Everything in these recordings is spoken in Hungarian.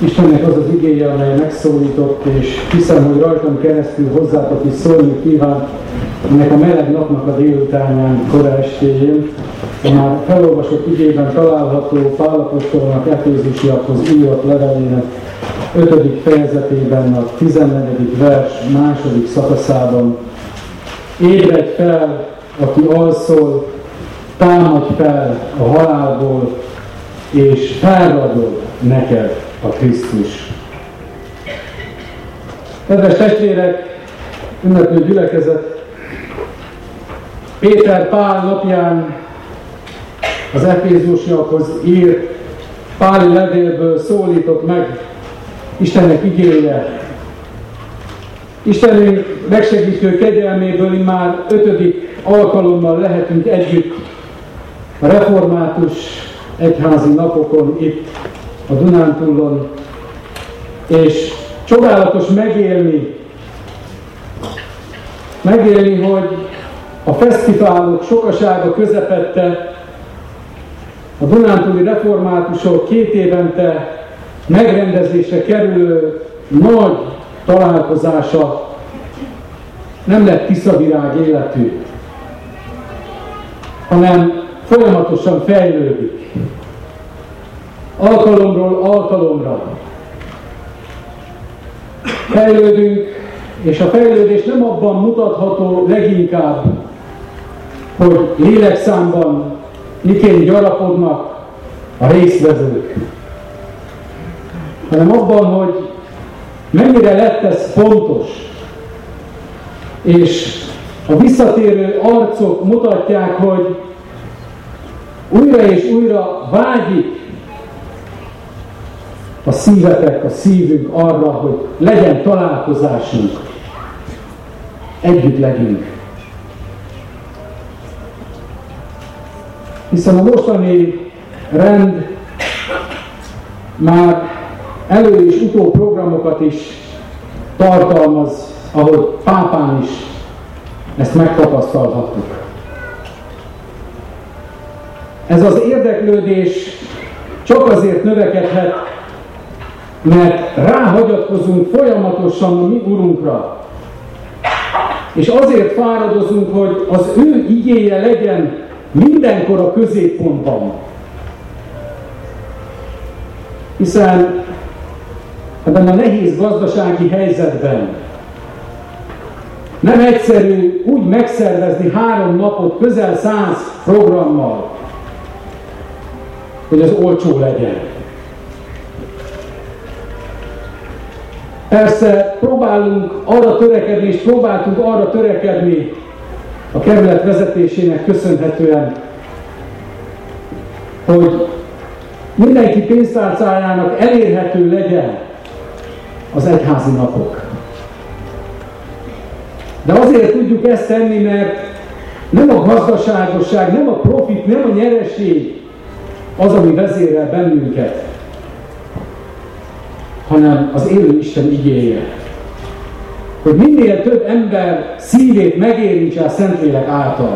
Istennek az az igéje, amely megszólított, és hiszem, hogy rajtam keresztül hozzátok is szólni kíván, ennek a meleg napnak a délutánján, kora estéjén. A már felolvasott igében található Pál apostolnak Efézusiakhoz írott levelének 5. fejezetében, a 14. vers második szakaszában. Ébredj fel, aki alszol, támadj fel a halálból, és felragyog neked a Krisztus. Kedves testvérek, ünneplő gyülekezet, Péter Pál napján az Efézusiakhoz írt páli levélből szólított meg Istennek igéje. Istenünk megsegítő kegyelméből immár 5. alkalommal lehetünk együtt a református egyházi napokon itt a Dunántúlon, és csodálatos megélni, hogy a fesztiválok sokasága közepette a dunántúli reformátusok 2 évente megrendezésre kerülő nagy találkozása nem lett tiszavirág életű, hanem folyamatosan fejlődik. Alkalomról alkalomra fejlődünk, és a fejlődés nem abban mutatható leginkább, hogy lélekszámban miként gyarapodnak a résztvevők, hanem abban, hogy mennyire lett ez fontos, és a visszatérő arcok mutatják, hogy újra és újra vágyik a szívetek, a szívünk arra, hogy legyen találkozásunk, együtt legyünk. Hiszen a mostani rend már elő- és utóprogramokat is tartalmaz, ahogy pápán is ezt megtapasztalhattuk. Ez az érdeklődés csak azért növekedhet, mert ráhagyatkozunk folyamatosan a mi Urunkra. És azért fáradozunk, hogy az ő igéje legyen mindenkor a középpontban. Hiszen ebben a nehéz gazdasági helyzetben nem egyszerű úgy megszervezni 3 napot közel 100 programmal, hogy az olcsó legyen. Persze próbáltunk arra törekedni a kerület vezetésének köszönhetően, hogy mindenki pénztárcájának elérhető legyen az egyházi napok. De azért tudjuk ezt tenni, mert nem a gazdaságosság, nem a profit, nem a nyereség az, ami vezérel bennünket, hanem az élő Isten igéje. Hogy minél több ember szívét megérintse a Szentlélek által.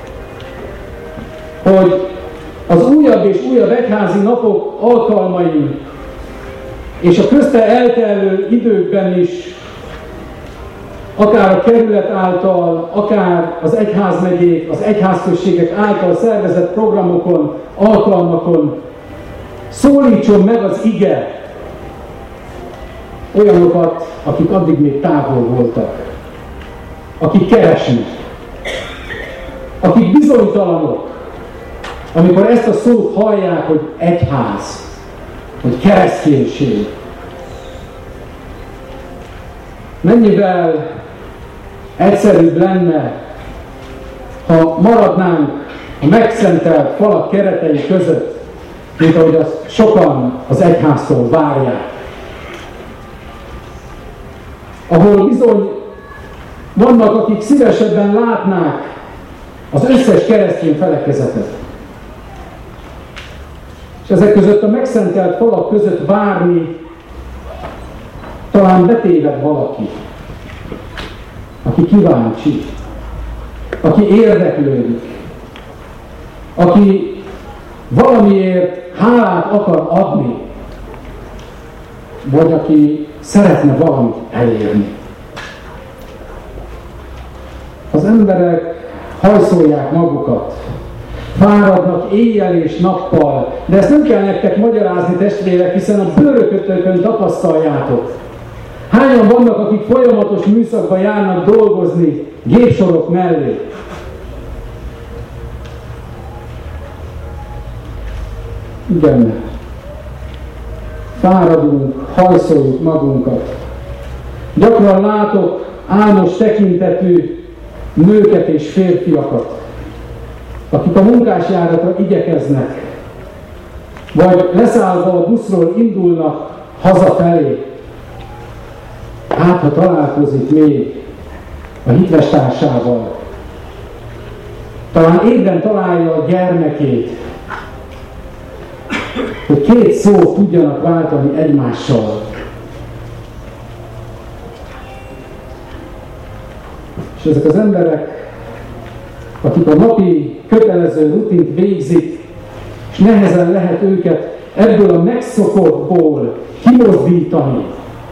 Hogy az újabb és újabb egyházi napok alkalmain és a közte eltelő időkben is, akár a kerület által, akár az egyházmegyék, az egyházközségek által szervezett programokon, alkalmakon szólítson meg az ige olyanokat, akik addig még távol voltak, akik keresnek, akik bizonytalanok, amikor ezt a szót hallják, hogy egyház, hogy kereszténység. Mennyivel egyszerűbb lenne, ha maradnánk a megszentelt falak keretei között, mint ahogy azt sokan az egyháztól várják. Ahol bizony vannak, akik szívesebben látnák az összes keresztény felekezetet. És ezek között a megszentelt falak között várni talán betéved valaki, aki kíváncsi, aki érdeklődik, aki valamiért hálát akar adni. vagy aki szeretne valamit elérni. Az emberek hajszolják magukat, fáradnak éjjel és nappal, de ezt nem kell nektek magyarázni, testvérek, hiszen a bőrökötökön tapasztaljátok. Hányan vannak, akik folyamatos műszakban járnak dolgozni gépsorok mellé? Igen, fáradunk, hajszoljuk magunkat. Gyakran látok álmos tekintetű nőket és férfiakat, akik a munkásjáratra igyekeznek, vagy leszállva a buszról indulnak hazafelé. Hát, ha találkozik még a hitvestársával, talán ébren találja a gyermekét, hogy két szót tudjanak váltani egymással. És ezek az emberek, akik a napi kötelező rutint végzik, és nehezen lehet őket ebből a megszokottból kimozdítani.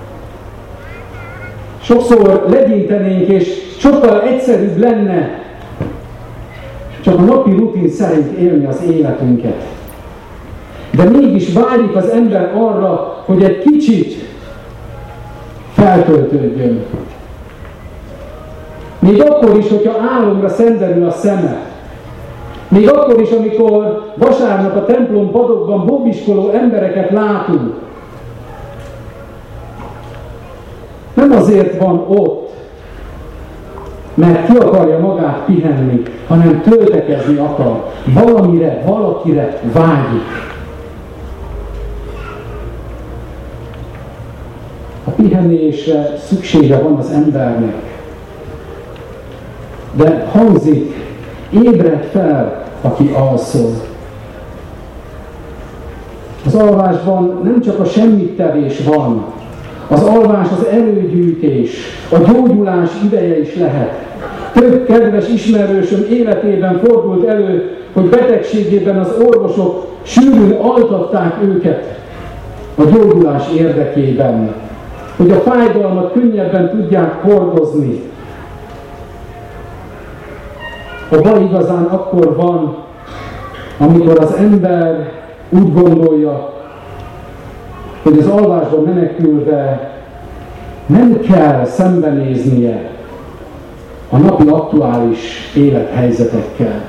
Sokszor legyintenénk, és sokkal egyszerűbb lenne csak a napi rutin szerint élni az életünket. De mégis vágyik az ember arra, hogy egy kicsit feltöltődjön. Még akkor is, hogyha álomra szenderül a szeme. Még akkor is, amikor vasárnap a templom padokban bóbiskoló embereket látunk. Nem azért van ott, mert ki akarja magát pihenni, hanem töltekezni akar. Valamire, valakire vágyik. A pihenésre szüksége van az embernek. De hangzik, ébredj fel, aki alszol. Az alvásban nem csak a semmittevés van, az alvás az erőgyűjtés, a gyógyulás ideje is lehet. Több kedves ismerősöm életében fordult elő, hogy betegségében az orvosok sűrűn altatták őket a gyógyulás érdekében, hogy a fájdalmat könnyebben tudják hordozni. A baj igazán akkor van, amikor az ember úgy gondolja, hogy az alvásban menekülve nem kell szembenéznie a napi aktuális élethelyzetekkel.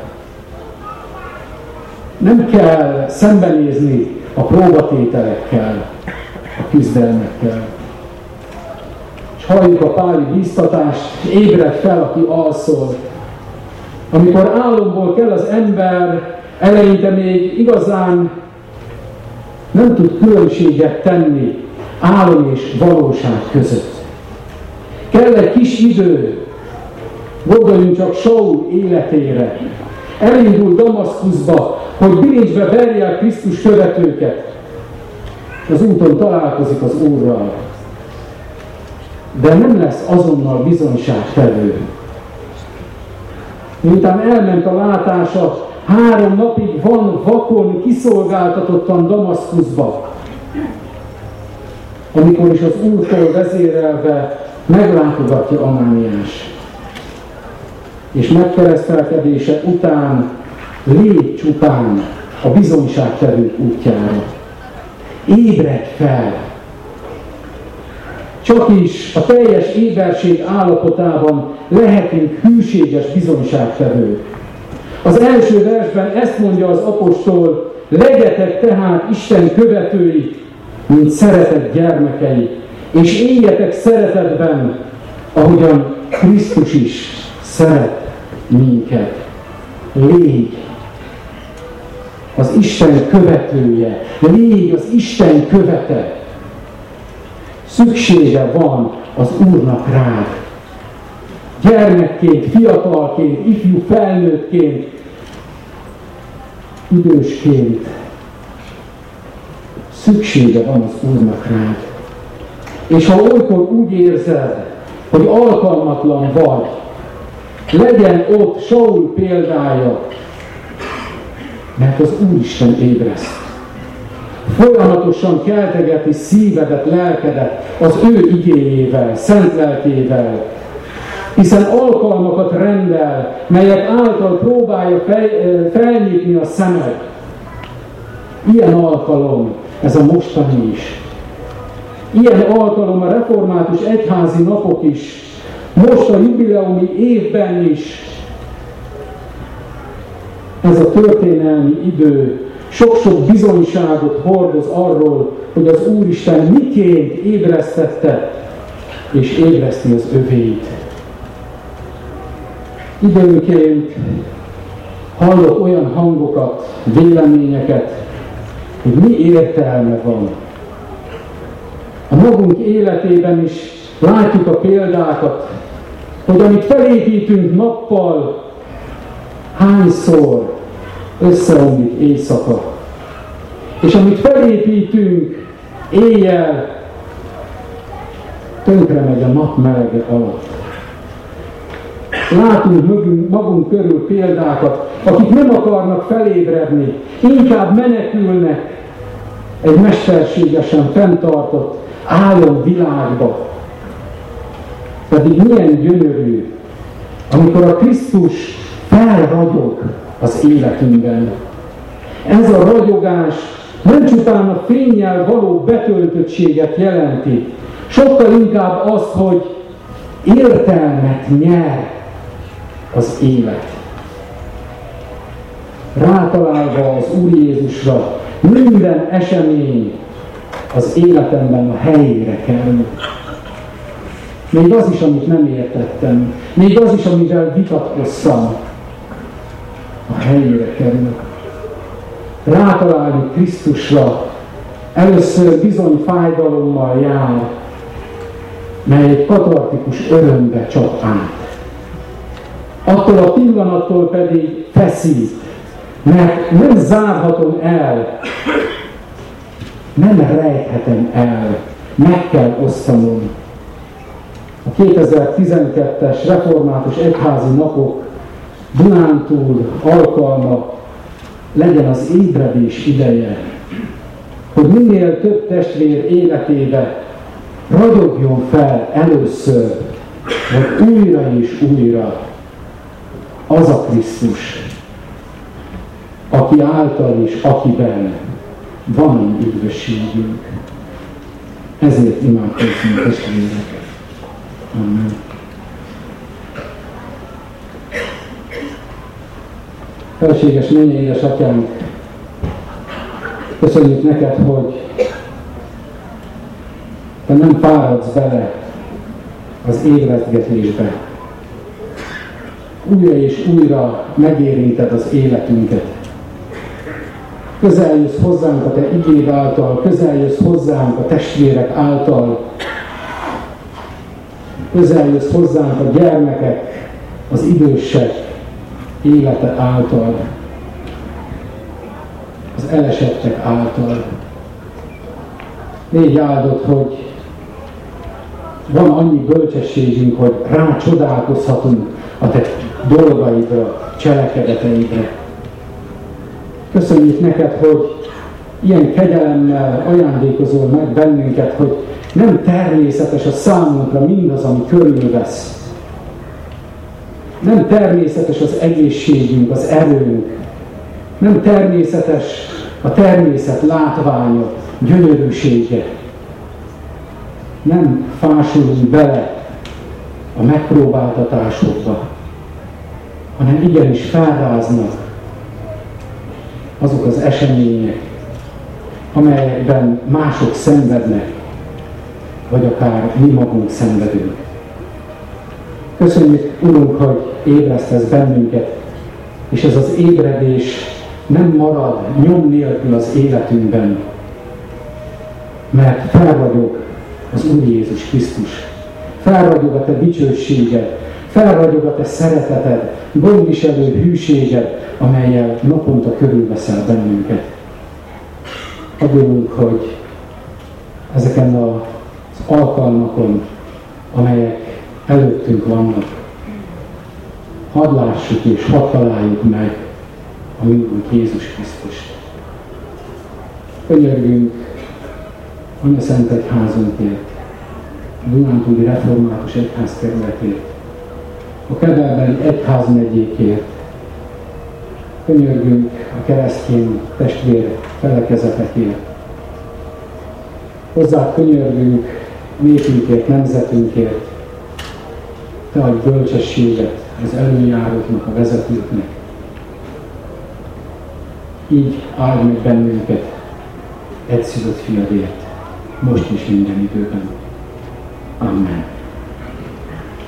Nem kell szembenézni a próbatételekkel, a küzdelmekkel. És halljuk a páli bíztatást, ébredj fel, aki alszol. Amikor álomból kell az ember, eleinte még igazán nem tud különbséget tenni álom és valóság között. Kell egy kis idő, gondoljunk csak Saul életére. Elindul Damaszkuszba, hogy bilincsbe verje a Krisztus követőket. Az úton találkozik az Úrral. De nem lesz azonnal bizonyságtevő. Miután elment a látása, 3 napig van vakon, kiszolgáltatottan Damaszkuszba. Amikor is az Úrtól vezérelve meglátogatja Anániás. És megkeresztelkedése után lép csupán a bizonyságtevők útjára. Ébredj fel! Csak is a teljes éberség állapotában lehetünk hűséges bizonyságtevők. Az első versben ezt mondja az apostol, legyetek tehát Isten követői, mint szeretett gyermekei, és éljetek szeretetben, ahogyan Krisztus is szeret minket. Légy az Isten követője, légy az Isten követe. Szüksége van az Úrnak rád. Gyermekként, fiatalként, ifjú felnőttként, idősként. Szüksége van az Úrnak rád. És ha olykor úgy érzed, hogy alkalmatlan vagy, legyen ott Saul példája, mert az Úristen ébreszt. folyamatosan keltegeti szívedet, lelkedet az ő igéjével, szent lelkével, hiszen alkalmakat rendel, melyek által próbálja felnyitni a szemed. Ilyen alkalom ez a mostani is. Ilyen alkalom a református egyházi napok is, most a jubileumi évben is. Ez a történelmi idő sok-sok bizonyságot hordoz arról, hogy az Úristen miként ébresztette és ébreszti az övéit. Időnként hallok olyan hangokat, véleményeket, hogy mi értelme van. A magunk életében is látjuk a példákat, hogy amit felépítünk nappal, hányszor összeomlik éjszaka. És amit felépítünk éjjel, tönkre megy a nap melege alatt. Látunk magunk körül példákat, akik nem akarnak felébredni, inkább menekülnek egy mesterségesen fenntartott álomvilágba. Pedig milyen gyönyörű, amikor a Krisztus felragyog az életünkben. Ez a ragyogás nem csupán a fénnyel való betöltöttséget jelenti, sokkal inkább azt, hogy értelmet nyer az élet. Rátalálva az Úr Jézusra, minden esemény az életemben a helyére kerül. Még az is, amit nem értettem, még az is, amivel vitatkoztam, a helyére kerül. Rátalálni Krisztusra először bizony fájdalommal jár, mely egy katartikus örömbe csap át. Attól a pillanattól pedig feszít, mert nem zárhatom el, nem rejthetem el, meg kell osztanom. A 2012-es református egyházi napok Dunántúl alkalma legyen az ébredés ideje, hogy minél több testvér életébe ragyogjon fel először, vagy újra és újra az a Krisztus, aki által és akiben van a mi üdvösségünk. Ezért imádkozzunk, testvérek. Amen. Felséges mennyei édesatyánk, köszönjük neked, hogy te nem fáradsz bele az ébresztgetésbe. Újra és újra megérinted az életünket. Közeljössz hozzánk a te igéd által, közeljössz hozzánk a testvérek által, közeljössz hozzánk a gyermekek, az idősek élete által, az elesettek által. Légy áldott, hogy van annyi bölcsességünk, hogy rácsodálkozhatunk a te dolgaidra, cselekedeteidre. Köszönjük neked, hogy ilyen kegyelemmel ajándékozol meg bennünket, hogy nem természetes a számunkra mindaz, ami körülvesz. Nem természetes az egészségünk, az erőnk. Nem természetes a természet látványa, gyönyörűsége. Nem fásulunk bele a megpróbáltatásokba, hanem igenis felráznak azok az események, amelyekben mások szenvednek, vagy akár mi magunk szenvedünk. Köszönjük, Urunk, hogy ébresztesz bennünket, és ez az ébredés nem marad nyom nélkül az életünkben, mert felragyog az Úr Jézus Krisztus, felragyog a te dicsőséged, felragyog a te szereteted, gondviselő hűséged, amellyel naponta körülveszel bennünket. Adjunk, hogy ezeken az alkalmakon, amelyek előttünk vannak, hadd lássuk és hadd találjuk meg a mi Úrunk Jézus Krisztust. Könyörgünk Anyaszent Egyházunkért, a Dunántúli Református Egyházterületért, a Kebelbeli egyházmegyékért. Könyörgünk a keresztény testvér felekezetekért. Hozzá könyörgünk népünkért, nemzetünkért. Te adj bölcsességet az előjáróknak, a vezetőknek. Így áld meg bennünket egyszülött fiadért, most is minden időben. Amen.